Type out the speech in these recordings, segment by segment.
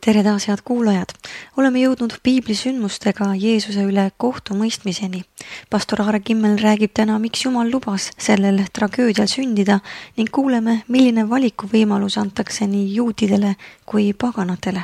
Tere taas, head kuulajad! Oleme jõudnud piiblisündmustega Jeesuse üle kohtumõistmiseni. Pastor Aare Kimmel räägib täna, miks Jumal lubas sellel tragöödial sündida ning kuuleme, milline valikuvõimalus antakse nii juutidele kui paganatele.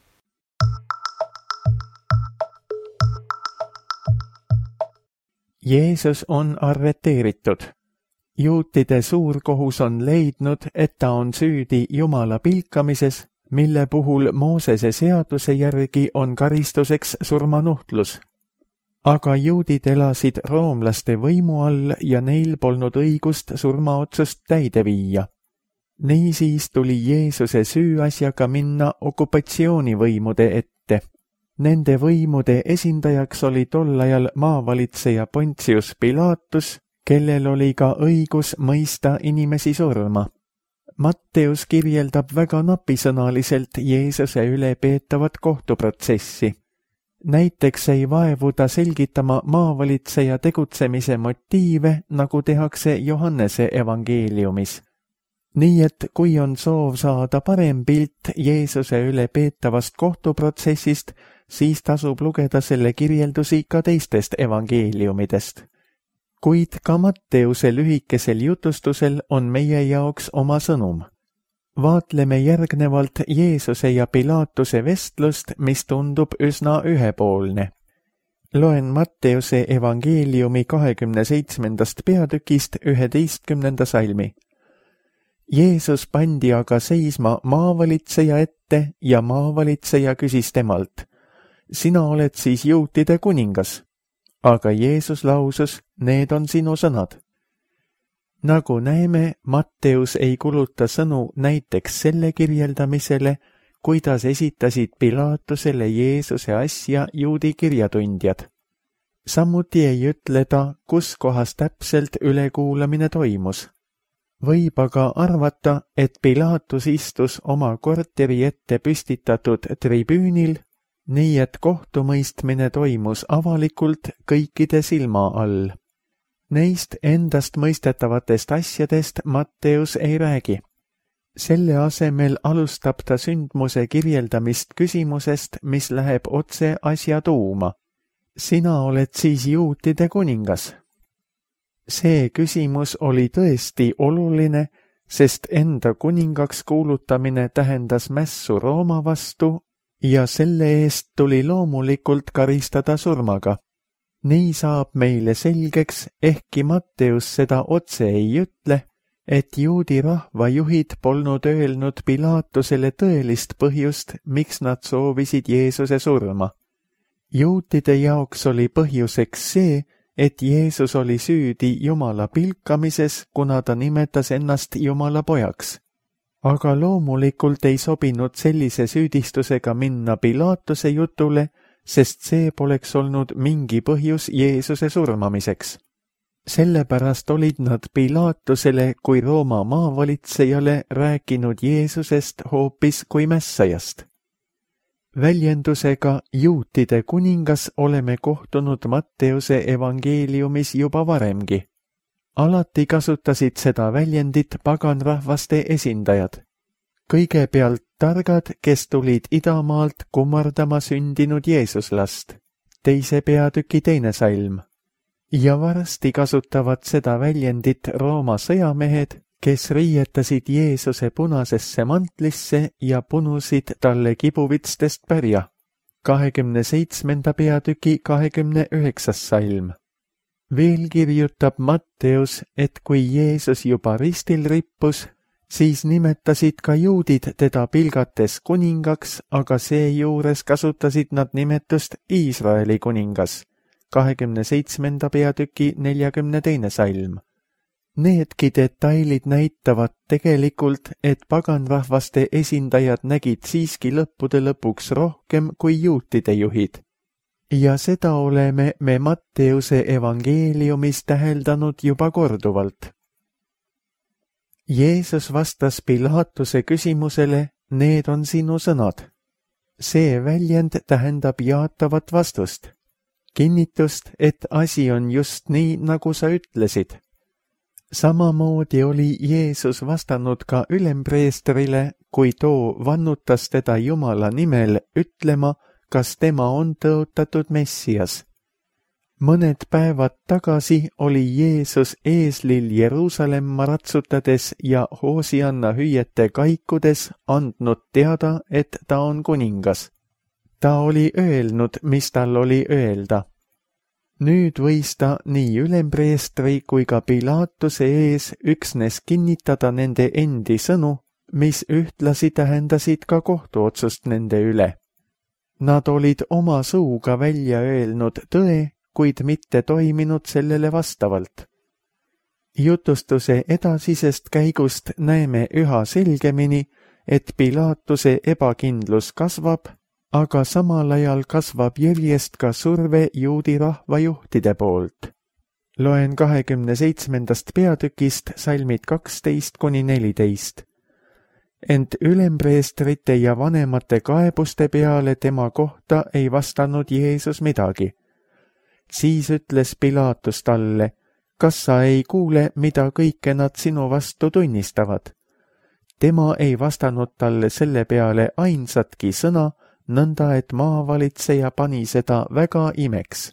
Jeesus on arreteeritud. Juutide suurkohus on leidnud, et ta on süüdi Jumala pilkamises, mille puhul Moosese seaduse järgi on karistuseks surmanuhtlus. Aga juudid elasid roomlaste võimu all ja neil polnud õigust surmaotsust täide viia. Niisiis tuli Jeesuse süüasjaga minna okupatsioonivõimude ette. Nende võimude esindajaks oli tol ajal maavalitseja Pontius Pilatus, kellel oli ka õigus mõista inimesi surma. Matteus kirjeldab väga napisõnaliselt Jeesuse üle peetavat kohtuprotsessi. Näiteks ei vaevu ta selgitama maavalitseja tegutsemise motiive, nagu tehakse Johannese evangeeliumis. Nii et kui on soov saada parem pilt Jeesuse üle peetavast kohtuprotsessist, siis tasub lugeda selle kirjeldusi ka teistest evangeeliumidest. Kuid ka Matteuse lühikesel jutustusel on meie jaoks oma sõnum. Vaatleme järgnevalt Jeesuse ja Pilatuse vestlust, mis tundub üsna ühepoolne. Loen Matteuse evangeeliumi 27. peatükist 11. salmi. Jeesus pandi aga seisma maavalitseja ette ja maavalitseja küsis temalt: "Sina oled siis juutide kuningas?" Aga Jeesus lausus: "Need on sinu sõnad." Nagu näeme, Matteus ei kuluta sõnu näiteks selle kirjeldamisele, kuidas esitasid Pilatusele Jeesuse asja juudi kirjatundjad. Samuti ei ütle ta, kus kohas täpselt ülekuulamine toimus. Võib aga arvata, et Pilatus istus oma korteri ette püstitatud tribüünil, nii et kohtumõistmine toimus avalikult kõikide silma all. Neist endast mõistetavatest asjadest Matteus ei räägi. Selle asemel alustab ta sündmuse kirjeldamist küsimusest, mis läheb otse asja tuuma. "Sina oled siis juutide kuningas?" See küsimus oli tõesti oluline, sest enda kuningaks kuulutamine tähendas mässu Rooma vastu ja selle eest tuli loomulikult karistada surmaga. Nii saab meile selgeks, ehkki Matteus seda otse ei ütle, et juudi rahvajuhid polnud öelnud Pilatusele tõelist põhjust, miks nad soovisid Jeesuse surma. Juutide jaoks oli põhjuseks see, et Jeesus oli süüdi Jumala pilkamises, kuna ta nimetas ennast Jumala pojaks. Aga loomulikult ei sobinud sellise süüdistusega minna Pilatuse jutule, sest see poleks olnud mingi põhjus Jeesuse surmamiseks. Sellepärast olid nad Pilatusele kui Rooma maavalitsejale rääkinud Jeesusest hoopis kui mässajast. Väljendusega juutide kuningas oleme kohtunud Matteuse evangeeliumis juba varemgi. Alati kasutasid seda väljendit paganrahvaste esindajad. Kõigepealt targad, kes tulid idamaalt kummardama sündinud Jeesuslast, 2. peatüki 2. salm. Ja varsti kasutavad seda väljendit Rooma sõjamehed, kes riietasid Jeesuse punasesse mantlisse ja punusid talle kibuvitstest pärja, 27. peatüki 29. salm. Veel kirjutab Matteus, et kui Jeesus juba ristil rippus, siis nimetasid ka juudid teda pilgates kuningaks, aga seejuures kasutasid nad nimetust Iisraeli kuningas, 27. peatüki 42. salm. Needki detailid näitavad tegelikult, et paganrahvaste esindajad nägid siiski lõppude lõpuks rohkem kui juutide juhid. Ja seda oleme me Matteuse evangeeliumis täheldanud juba korduvalt. Jeesus vastas Pilatuse küsimusele: "Need on sinu sõnad." See väljend tähendab jaatavat vastust. Kinnitust, et asi on just nii, nagu sa ütlesid. Samamoodi oli Jeesus vastanud ka ülempreestrile, kui too vannutas teda Jumala nimel ütlema, kas tema on tõotatud Messias. Mõned päevad tagasi oli Jeesus eeslil Jeruusalemma ratsutades ja Hoosianna hüüete kaikudes andnud teada, et ta on kuningas. Ta oli öelnud, mis tal oli öelda. Nüüd võis ta nii ülempreestri kui ka Pilaatuse ees üksnes kinnitada nende endi sõnu, mis ühtlasi tähendasid ka kohtuotsust nende üle. Nad olid oma suuga välja öelnud tõe, kuid mitte toiminud sellele vastavalt. Jutustuse edasisest käigust näeme üha selgemini, et Pilaatuse ebakindlus kasvab, aga samal ajal kasvab järjest ka surve juudi rahvajuhtide poolt. Loen 27. peatükist salmid 12–14. Ent ülempreestrite ja vanemate kaebuste peale tema kohta ei vastanud Jeesus midagi. Siis ütles Pilaatus talle, kas sa ei kuule, mida kõike nad sinu vastu tunnistavad? Tema ei vastanud talle selle peale ainsatki sõna, nõnda et maavalitseja pani seda väga imeks.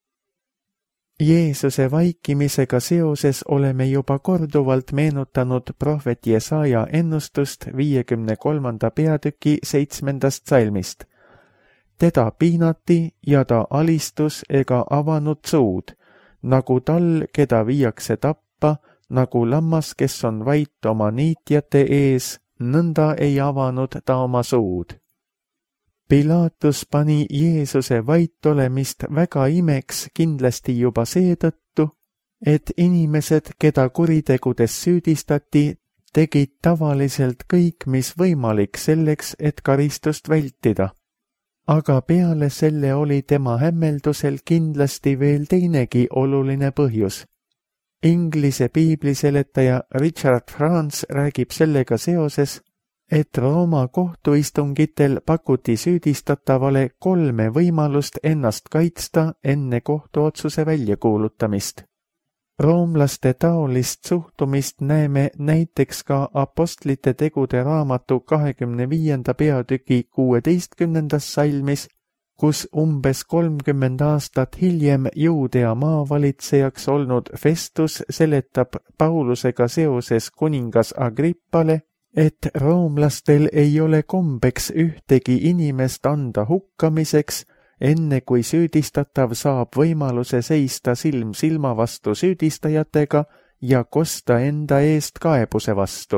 Jeesuse vaikimisega seoses oleme juba korduvalt meenutanud prohvet Jesaja ennustust 53. peatüki 7. salmist. Teda piinati ja ta alistus ega avanud suud, nagu tal, keda viiakse tappa, nagu lammas, kes on vait oma niitjate ees, nõnda ei avanud ta oma suud. Pilaatus pani Jeesuse vait olemist väga imeks kindlasti juba seetõttu, et inimesed, keda kuritegudes süüdistati, tegid tavaliselt kõik, mis võimalik selleks, et karistust vältida. Aga peale selle oli tema hämmeldusel kindlasti veel teinegi oluline põhjus. Inglise piibliseletaja Richard France räägib sellega seoses, et Rooma kohtuistungitel pakuti süüdistatavale 3 võimalust ennast kaitsta enne kohtuotsuse väljakuulutamist. Roomlaste taolist suhtumist näeme näiteks ka Apostlite tegude raamatu 25. peatüki 16. salmis, kus umbes 30 aastat hiljem Juudea maavalitsejaks olnud Festus seletab Paulusega seoses kuningas Agrippale, et roomlastel ei ole kombeks ühtegi inimest anda hukkamiseks, enne kui süüdistatav saab võimaluse seista silm silma vastu süüdistajatega ja kosta enda eest kaebuse vastu.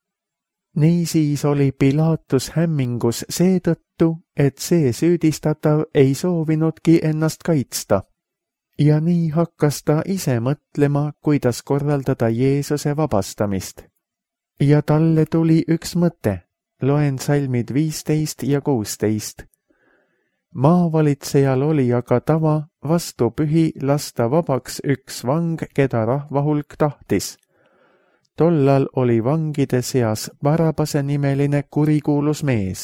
Niisiis oli Pilaatus hämmingus seetõttu, et see süüdistatav ei soovinudki ennast kaitsta. Ja nii hakkas ta ise mõtlema, kuidas korraldada Jeesuse vabastamist. Ja talle tuli üks mõte, loen salmid 15 ja 16. Maavalitsejal oli aga tava vastupühi lasta vabaks üks vang, keda rahvahulk tahtis. Tollal oli vangide seas Barabase nimeline kurikuulus mees.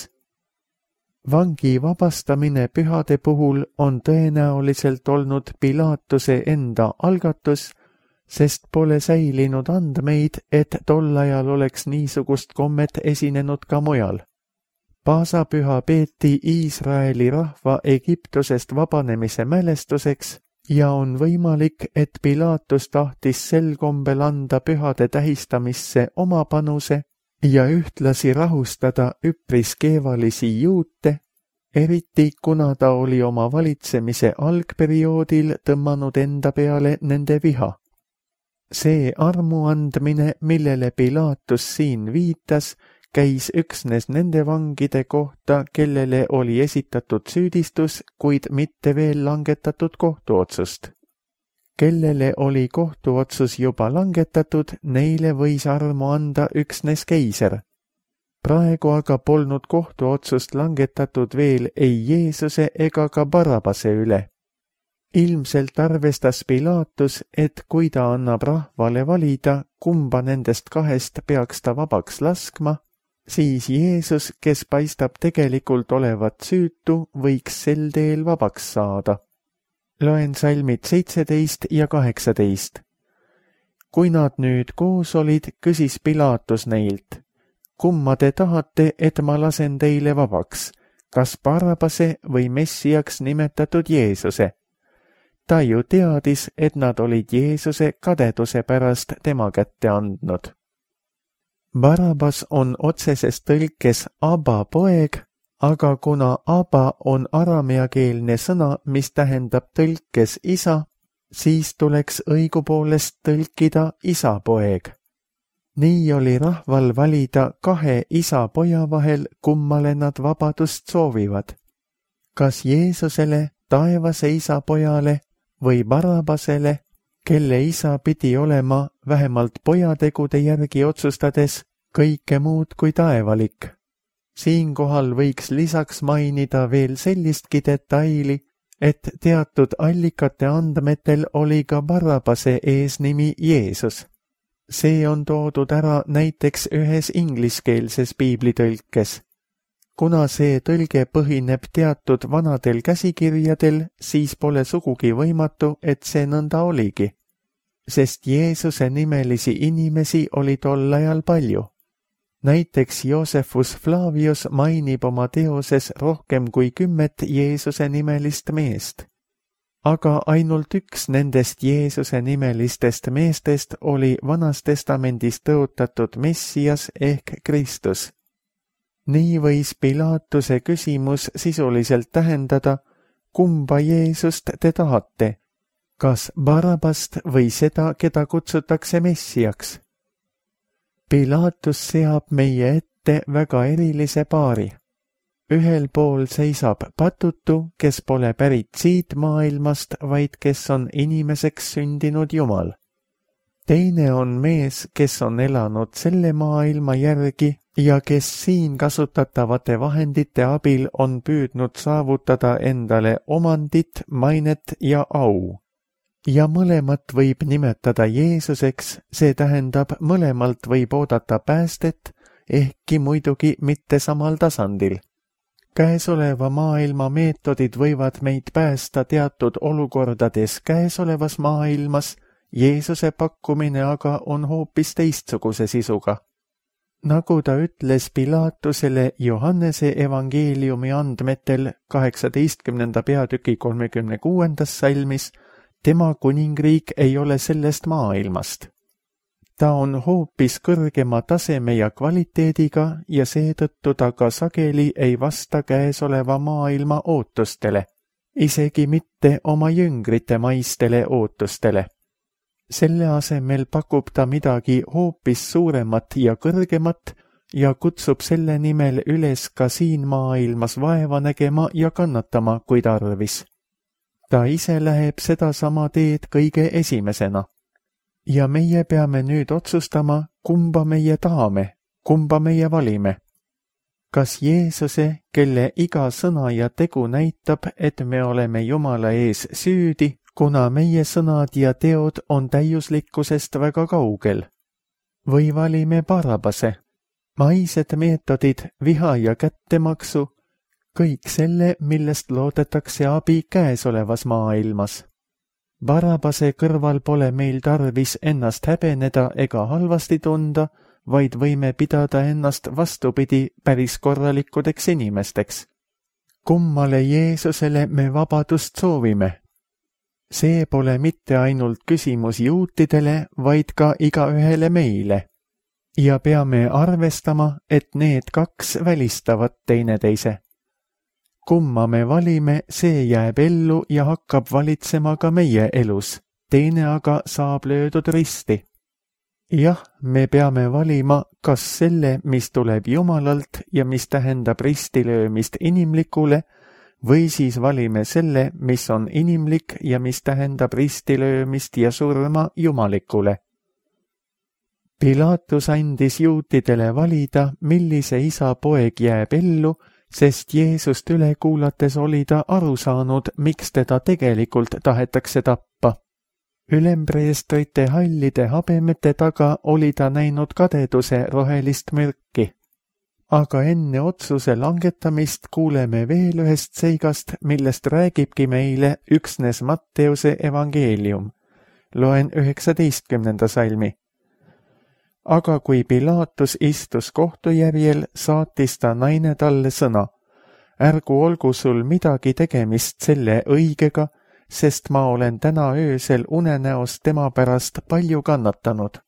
Vangi vabastamine pühade puhul on tõenäoliselt olnud Pilaatuse enda algatus, sest pole säilinud andmeid, et tol ajal oleks niisugust kommet esinenud ka mujal. Paasapüha peeti Iisraeli rahva Egiptusest vabanemise mälestuseks ja on võimalik, et Pilaatus tahtis sel kombel anda pühade tähistamisse oma panuse ja ühtlasi rahustada üpris keevalisi juute, eriti kuna ta oli oma valitsemise algperioodil tõmmanud enda peale nende viha. See armuandmine, millele Pilaatus siin viitas, käis üksnes nende vangide kohta, kellele oli esitatud süüdistus, kuid mitte veel langetatud kohtuotsust. Kellele oli kohtuotsus juba langetatud, neile võis armu anda üksnes keiser. Praegu aga polnud kohtuotsust langetatud veel ei Jeesuse ega ka Barabase üle. Ilmselt arvestas Pilaatus, et kui ta annab rahvale valida, kumba nendest 2 peaks ta vabaks laskma, siis Jeesus, kes paistab tegelikult olevat süütu, võiks sel teel vabaks saada. Loen salmid 17 ja 18. Kui nad nüüd koos olid, küsis Pilaatus neilt, kumma te tahate, et ma lasen teile vabaks, kas Barabase või Messiaks nimetatud Jeesuse? Ta ju teadis, et nad olid Jeesuse kadeduse pärast tema kätte andnud. Barabas on otseses tõlkes Abba poeg, aga kuna Abba on arameakeelne sõna, mis tähendab tõlkes isa, siis tuleks õigupoolest tõlkida isa poeg. Nii oli rahval valida kahe isa poja vahel, kummale nad vabadust soovivad. Kas Jeesusele, taevase isa pojale või Barabasele, kelle isa pidi olema vähemalt pojategude järgi otsustades kõike muud kui taevalik. Siinkohal võiks lisaks mainida veel sellistki detaili, et teatud allikate andmetel oli ka Barabase eesnimi Jeesus. See on toodud ära näiteks ühes ingliskeelses piiblitõlkes. Kuna see tõlge põhineb teatud vanadel käsikirjadel, siis pole sugugi võimatu, et see nõnda oligi, sest Jeesuse nimelisi inimesi oli tol ajal palju. Näiteks Josephus Flavius mainib oma teoses rohkem kui 10 Jeesuse nimelist meest. Aga ainult üks nendest Jeesuse nimelistest meestest oli Vanas Testamendis tõotatud Messias ehk Kristus. Nii võis Pilaatuse küsimus sisuliselt tähendada, kumba Jeesust te tahate, kas Barabast või seda, keda kutsutakse Messiaks. Pilaatus seab meie ette väga erilise paari. Ühel pool seisab patutu, kes pole pärit siit maailmast, vaid kes on inimeseks sündinud Jumal. Teine on mees, kes on elanud selle maailma järgi ja kes siin kasutatavate vahendite abil on püüdnud saavutada endale omandit, mainet ja au. Ja mõlemat võib nimetada Jeesuseks, see tähendab, mõlemalt võib oodata päästet, ehkki muidugi mitte samal tasandil. Käesoleva maailma meetodid võivad meid päästa teatud olukordades käesolevas maailmas, Jeesuse pakkumine aga on hoopis teistsuguse sisuga. Nagu ta ütles Pilaatusele Johannese evangeeliumi andmetel 18. peatüki 36. salmis, tema kuningriik ei ole sellest maailmast. Ta on hoopis kõrgema taseme ja kvaliteediga ja seetõttu ta ka sageli ei vasta käesoleva maailma ootustele, isegi mitte oma jüngrite maistele ootustele. Selle asemel pakub ta midagi hoopis suuremat ja kõrgemat ja kutsub selle nimel üles ka siin maailmas vaeva nägema ja kannatama, kui tarvis. Ta ise läheb sedasama teed kõige esimesena. Ja meie peame nüüd otsustama, kumba meie tahame, kumba meie valime. Kas Jeesuse, kelle iga sõna ja tegu näitab, et me oleme Jumala ees süüdi, kuna meie sõnad ja teod on täiuslikkusest väga kaugel? Või valime Barabase? Maised meetodid, viha ja kättemaksu, kõik selle, millest loodetakse abi käesolevas maailmas. Barabase kõrval pole meil tarvis ennast häbeneda ega halvasti tunda, vaid võime pidada ennast vastupidi päris korralikudeks inimesteks. Kummale Jeesusele me vabadust soovime? See pole mitte ainult küsimus juutidele, vaid ka igaühele meile. Ja peame arvestama, et need kaks välistavad teineteise. Kumma me valime, see jääb ellu ja hakkab valitsema ka meie elus, teine aga saab löödud risti. Jah, me peame valima kas selle, mis tuleb Jumalalt ja mis tähendab ristilöömist inimlikule, või siis valime selle, mis on inimlik ja mis tähendab ristilöömist ja surma jumalikule. Pilaatus andis juutidele valida, millise isa poeg jääb ellu, sest Jeesust üle kuulates oli ta aru saanud, miks teda tegelikult tahetakse tappa. Ülempreestrite hallide habemete taga oli ta näinud kadeduse rohelist mürki. Aga enne otsuse langetamist kuuleme veel ühest seigast, millest räägibki meile üksnes Matteuse evangeelium. Loen 19. salmi. aga kui Pilaatus istus kohtujärjel, saatis ta naine talle sõna: ärgu olgu sul midagi tegemist selle õigega, sest ma olen täna öösel unenäos tema pärast palju kannatanud.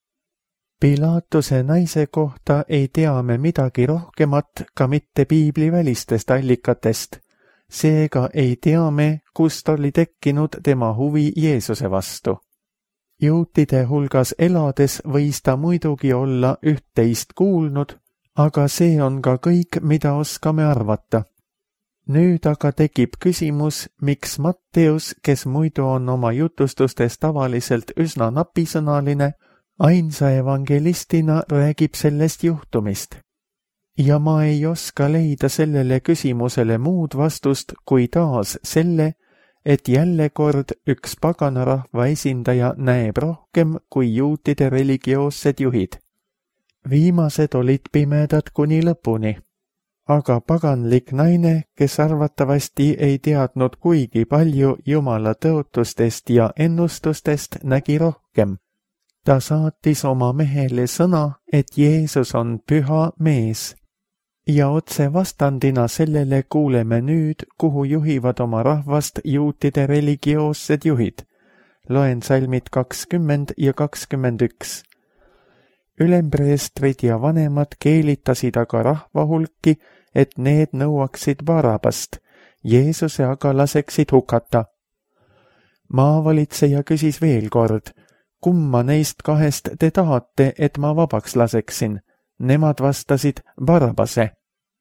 Pilaatuse naise kohta ei tea me midagi rohkemat ka mitte piiblivälistest allikatest, seega ei tea me, kust oli tekkinud tema huvi Jeesuse vastu. Juutide hulgas elades võis ta muidugi olla üht-teist kuulnud, aga see on ka kõik, mida oskame arvata. Nüüd aga tekib küsimus, miks Matteus, kes muidu on oma jutustustes tavaliselt üsna napisõnaline, ainsa evangelistina räägib sellest juhtumist. Ja ma ei oska leida sellele küsimusele muud vastust kui taas selle, et jälle kord üks paganarahva esindaja näeb rohkem kui juutide religioossed juhid. Viimased olid pimedad kuni lõpuni, aga paganlik naine, kes arvatavasti ei teadnud kuigi palju Jumala tõotustest ja ennustustest, nägi rohkem. Ta saatis oma mehele sõna, et Jeesus on püha mees. Ja otse vastandina sellele kuuleme nüüd, kuhu juhivad oma rahvast juutide religioossed juhid. Loen salmid 20 ja 21. Ülempreestrid ja vanemad keelitasid aga rahva hulki, et need nõuaksid Barabast, Jeesuse aga laseksid hukata. Maavalitseja küsis veel kord: kumma neist kahest te tahate, et ma vabaks laseksin? Nemad vastasid: Barabase.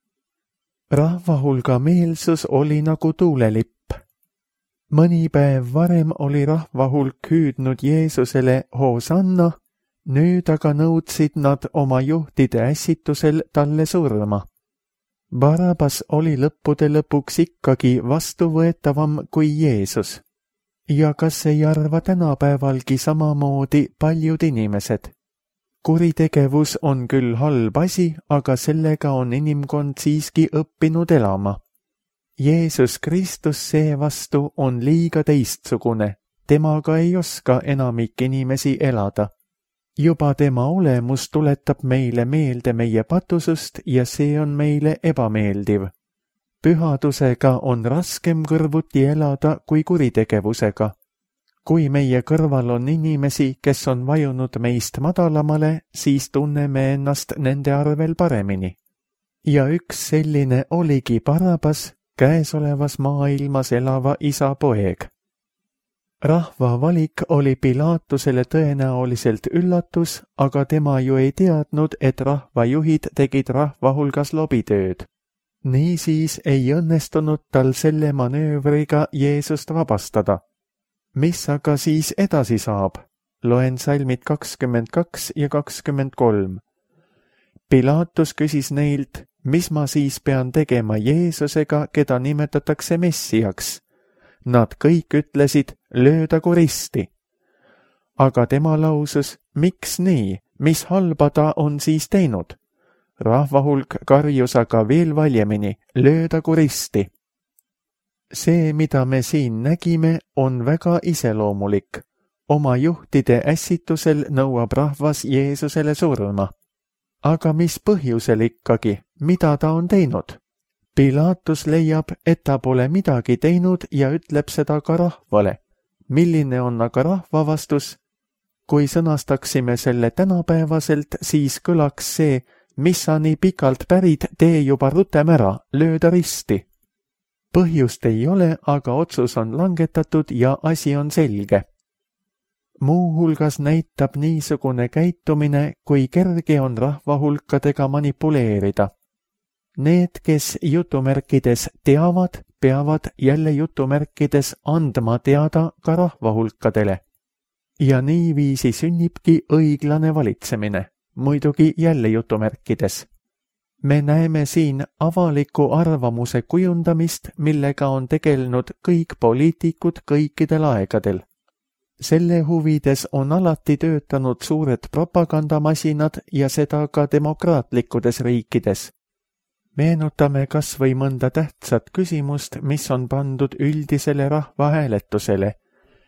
Rahvahulga meelsus oli nagu tuulelipp. Mõni päev varem oli rahvahulk hüüdnud Jeesusele Hosanna, nüüd aga nõudsid nad oma juhtide ässitusel talle surma. Barabas oli lõppude lõpuks ikkagi vastuvõetavam kui Jeesus. Ja kas ei arva tänapäevalgi samamoodi paljud inimesed? Kuritegevus on küll halb asi, aga sellega on inimkond siiski õppinud elama. Jeesus Kristus seevastu on liiga teistsugune, temaga ei oska enamik inimesi elada. Juba tema olemus tuletab meile meelde meie patusust ja see on meile ebameeldiv. Pühadusega on raskem kõrvuti elada kui kuritegevusega. Kui meie kõrval on inimesi, kes on vajunud meist madalamale, siis tunneme ennast nende arvel paremini. Ja üks selline oligi Barabas, käesolevas maailmas elava isa poeg. Rahva valik oli Pilaatusele tõenäoliselt üllatus, aga tema ju ei teadnud, et rahvajuhid tegid rahva hulgas lobitööd. Niisiis ei õnnestunud tal selle manöövriga Jeesust vabastada. Mis aga siis edasi saab? Loen salmid 22 ja 23. Pilaatus küsis neilt: mis ma siis pean tegema Jeesusega, keda nimetatakse Messiaks? Nad kõik ütlesid: löödagu risti. Aga tema lausus: miks nii? Mis halba ta on siis teinud? Rahvahulk karjus aga veel valjemini: löödagu risti. See, mida me siin nägime, on väga iseloomulik. Oma juhtide ässitusel nõuab rahvas Jeesusele surma. Aga mis põhjusel ikkagi? Mida ta on teinud? Pilaatus leiab, et ta pole midagi teinud ja ütleb seda ka rahvale. Milline on aga rahva vastus? Kui sõnastaksime selle tänapäevaselt, siis kõlaks see: mis sa nii pikalt pärid, tee juba rutem ära, lööda risti. Põhjust ei ole, aga otsus on langetatud ja asi on selge. Muuhulgas näitab niisugune käitumine, kui kerge on rahvahulkadega manipuleerida. Need, kes jutumärkides teavad, peavad jälle jutumärkides andma teada ka rahvahulkadele. Ja niiviisi sünnibki õiglane valitsemine, muidugi jälle jutumärkides. Me näeme siin avaliku arvamuse kujundamist, millega on tegelenud kõik poliitikud kõikidel aegadel. Selle huvides on alati töötanud suured propagandamasinad ja seda ka demokraatlikudes riikides. Meenutame kas või mõnda tähtsat küsimust, mis on pandud üldisele rahvahääletusele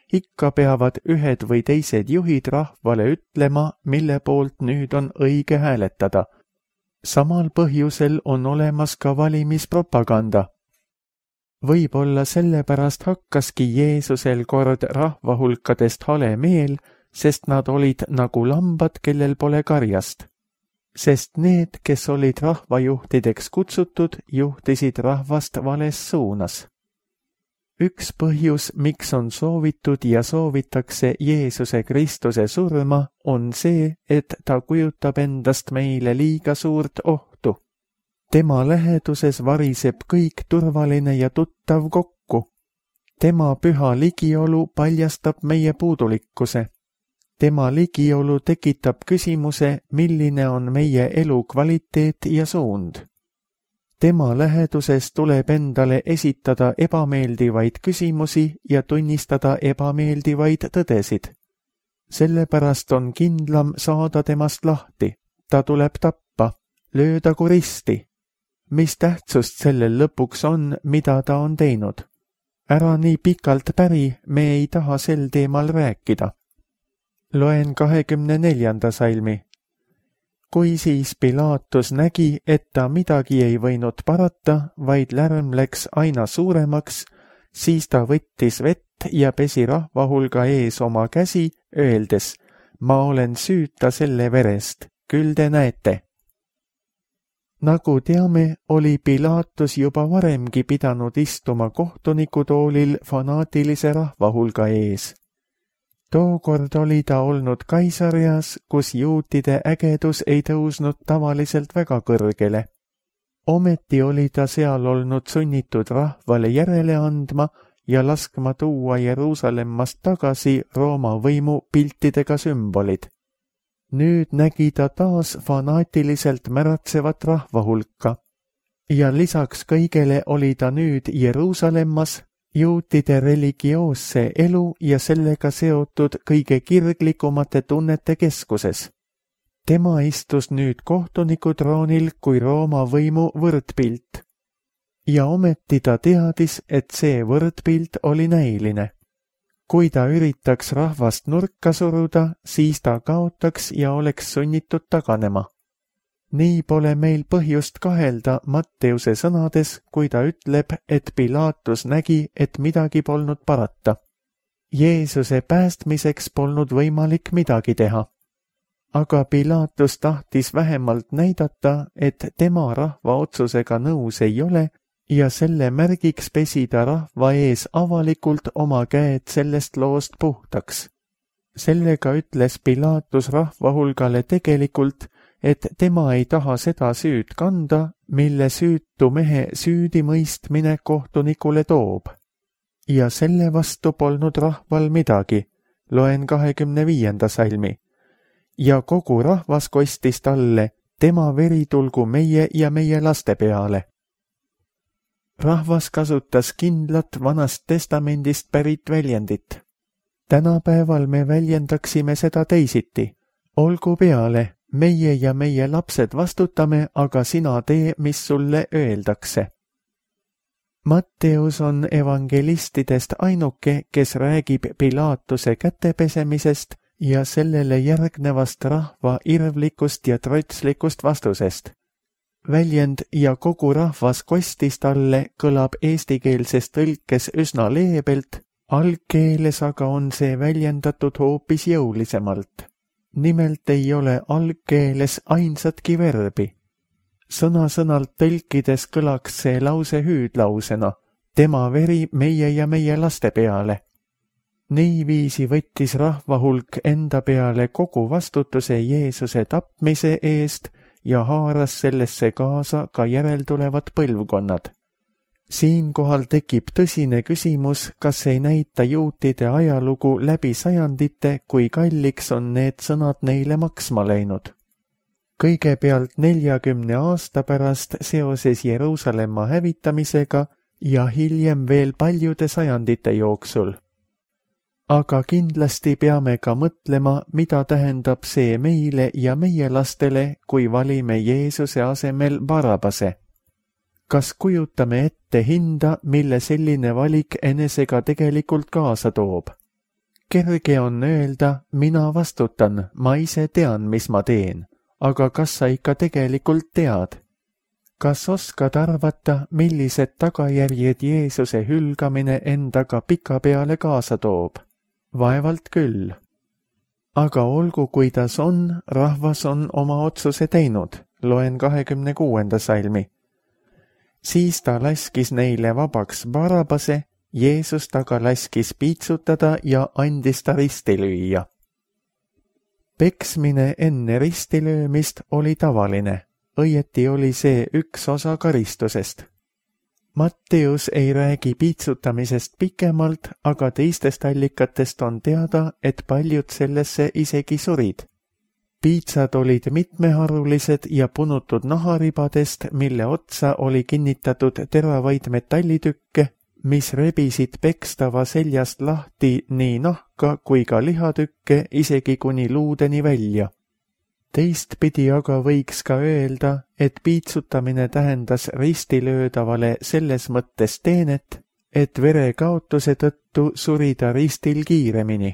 ikka peavad ühed või teised juhid rahvale ütlema, mille poolt nüüd on õige hääletada. Samal põhjusel on olemas ka valimispropaganda. Võib-olla sellepärast hakkaski Jeesusel kord rahvahulkadest hale meel, sest nad olid nagu lambad, kellel pole karjast. Sest need, kes olid rahvajuhtideks kutsutud, juhtisid rahvast vales suunas. Üks põhjus, miks on soovitud ja soovitakse Jeesuse Kristuse surma, on see, et ta kujutab endast meile liiga suurt ohtu. Tema läheduses variseb kõik turvaline ja tuttav kokku. Tema püha ligiolu paljastab meie puudulikkuse. Tema ligiolu tekitab küsimuse, milline on meie elu kvaliteet ja suund. Tema läheduses tuleb endale esitada ebameeldivaid küsimusi ja tunnistada ebameeldivaid tõdesid. Sellepärast on kindlam saada temast lahti. Ta tuleb tappa, lööda kui risti. Mis tähtsust sellel lõpuks on, mida ta on teinud? Ära nii pikalt päri, me ei taha sel teemal rääkida. Loen 24. salmi. Kui siis Pilaatus nägi, et ta midagi ei võinud parata, vaid lärm läks aina suuremaks, siis ta võttis vett ja pesi rahvahulga ees oma käsi, öeldes, ma olen süüta selle verest, küll te näete. Nagu teame, oli Pilaatus juba varemgi pidanud istuma kohtunikutoolil fanaatilise rahvahulga ees. Tookord oli ta olnud Kaisarias, kus juutide ägedus ei tõusnud tavaliselt väga kõrgele. Ometi oli ta seal olnud sunnitud rahvale järele andma ja laskma tuua Jeruusalemmast tagasi Rooma võimu piltidega sümbolid. Nüüd nägi ta taas fanaatiliselt märatsevat rahvahulka. Ja lisaks kõigele oli ta nüüd Jeruusalemmas, juutide religioosse elu ja sellega seotud kõige kirglikumate tunnete keskuses. Tema istus nüüd kohtunikutroonil kui Rooma võimu võrdpilt. Ja ometi ta teadis, et see võrdpilt oli näiline. Kui ta üritaks rahvast nurka suruda, siis ta kaotaks ja oleks sunnitud taganema. Nii pole meil põhjust kahelda Matteuse sõnades, kui ta ütleb, et Pilaatus nägi, et midagi polnud parata. Jeesuse päästmiseks polnud võimalik midagi teha. Aga Pilaatus tahtis vähemalt näidata, et tema rahva otsusega nõus ei ole ja selle märgiks pesi ta rahva ees avalikult oma käed sellest loost puhtaks. Sellega ütles Pilaatus rahvahulgale tegelikult, et tema ei taha seda süüd kanda, mille süütu mehe süüdimõistmine kohtunikule toob. Ja selle vastu polnud rahval midagi, loen 25. salmi. Ja kogu rahvas kostis talle, tema veri tulgu meie ja meie laste peale. Rahvas kasutas kindlat Vanast Testamendist pärit väljendit. Tänapäeval me väljendaksime seda teisiti. Olgu peale, meie ja meie lapsed vastutame, aga sina tee, mis sulle öeldakse. Matteus on evangelistidest ainuke, kes räägib Pilaatuse kätepesemisest ja sellele järgnevast rahva irvlikust ja trotslikust vastusest. Väljend ja kogu rahvas kostis talle kõlab eestikeelses tõlkes üsna leebelt, algkeeles aga on see väljendatud hoopis jõulisemalt. Nimelt ei ole algkeeles ainsatki verbi. Sõna-sõnalt tõlkides kõlaks see lause hüüdlausena, tema veri meie ja meie laste peale. Niiviisi võttis rahvahulk enda peale kogu vastutuse Jeesuse tapmise eest ja haaras sellesse kaasa ka järeltulevad põlvkonnad. Siinkohal tekib tõsine küsimus, kas ei näita juutide ajalugu läbi sajandite, kui kalliks on need sõnad neile maksma läinud. Kõigepealt 40 aasta pärast seoses Jeruusalemma hävitamisega ja hiljem veel paljude sajandite jooksul. Aga kindlasti peame ka mõtlema, mida tähendab see meile ja meie lastele, kui valime Jeesuse asemel Barabase. Kas kujutame ette hinda, mille selline valik enesega tegelikult kaasa toob? kerge on öelda, mina vastutan, ma ise tean, mis ma teen. Aga kas sa ikka tegelikult tead? Kas oskad arvata, millised tagajärjed Jeesuse hülgamine endaga pikapeale kaasa toob? Vaevalt küll. Aga olgu, kuidas on, rahvas on oma otsuse teinud. Loen 26. salmi. Siis ta laskis neile vabaks Barabase, Jeesus taga laskis piitsutada ja andis ta risti lüüa. Peksmine enne ristilöömist oli tavaline. Õieti oli see üks osa karistusest. Matteus ei räägi piitsutamisest pikemalt, aga teistest allikatest on teada, et paljud sellesse isegi surid. Piitsad olid mitmeharulised ja punutud naharibadest, mille otsa oli kinnitatud teravaid metallitükke, mis rebisid pekstava seljast lahti nii nahka kui ka lihatükke isegi kuni luudeni välja. Teistpidi aga võiks ka öelda, et piitsutamine tähendas ristilöödavale selles mõttes teenet, et verekaotuse tõttu suri ta ristil kiiremini.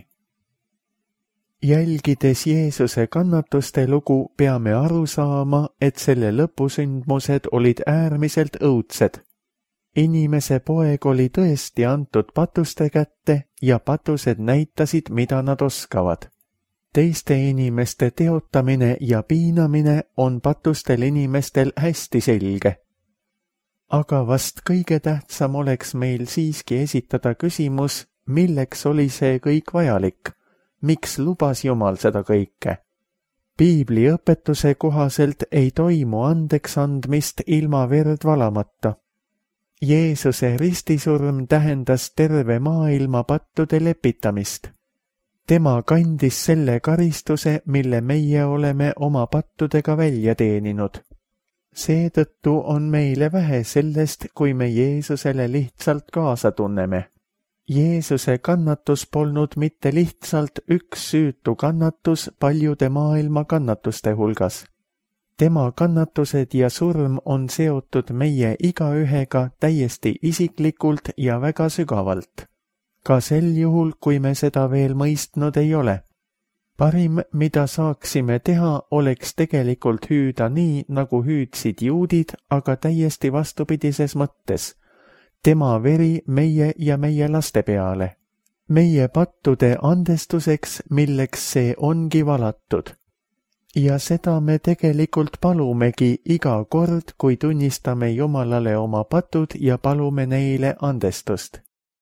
Jälgides Jeesuse kannatuste lugu peame aru saama, et selle lõpusündmused olid äärmiselt õudsed. Inimese poeg oli tõesti antud patuste kätte ja patused näitasid, mida nad oskavad. Teiste inimeste teotamine ja piinamine on patustel inimestel hästi selge. Aga vast kõige tähtsam oleks meil siiski esitada küsimus, milleks oli see kõik vajalik? Miks lubas Jumal seda kõike? Piibli õpetuse kohaselt ei toimu andeks andmist ilma verd valamata. Jeesuse ristisurm tähendas terve maailma pattude lepitamist. Tema kandis selle karistuse, mille meie oleme oma pattudega välja teeninud. Seetõttu on meile vähe sellest, kui me Jeesusele lihtsalt kaasa tunneme. Jeesuse kannatus polnud mitte lihtsalt üks süütu kannatus paljude maailma kannatuste hulgas. Tema kannatused ja surm on seotud meie igaühega täiesti isiklikult ja väga sügavalt. Ka sel juhul, kui me seda veel mõistnud ei ole. Parim, mida saaksime teha, oleks tegelikult hüüda nii, nagu hüüdsid juudid, aga täiesti vastupidises mõttes. Tema veri meie ja meie laste peale. Meie pattude andestuseks, milleks see ongi valatud. Ja seda me tegelikult palumegi iga kord, kui tunnistame Jumalale oma patud ja palume neile andestust.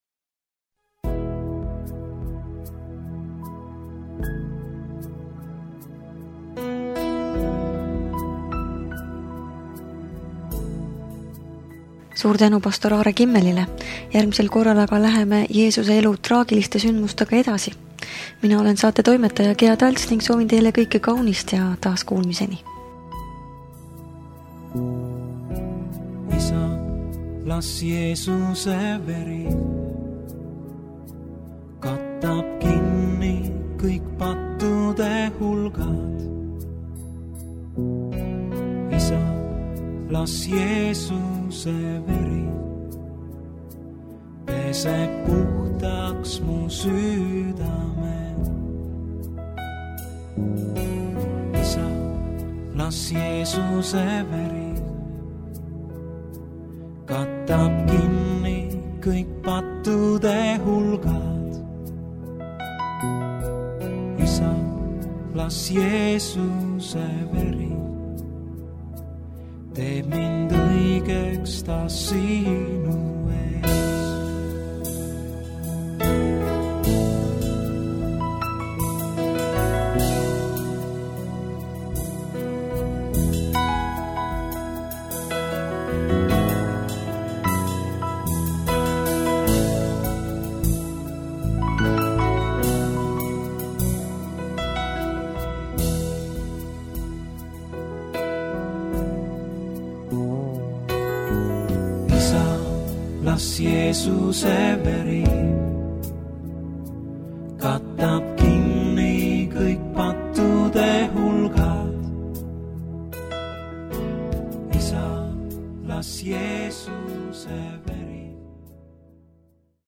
Suur tänu pastor Aare Kimmelile. Järgmisel korral aga läheme Jeesuse elu traagiliste sündmustega edasi. Mina olen saate toimetaja Gea Talts ning soovin teile kõike kaunist ja taas kuulmiseni. Isa, las Jeesuse veri katab kinni kõik pattude hulgad. Isa, las Jeesuse veri peseb puhtaks mu südame. Isa, las Jeesuse veri katab kinni kõik pattude hulgad. Isa, las Jeesuse veri teeb mind õigeks ta sinu ees. Las Jeesuse veri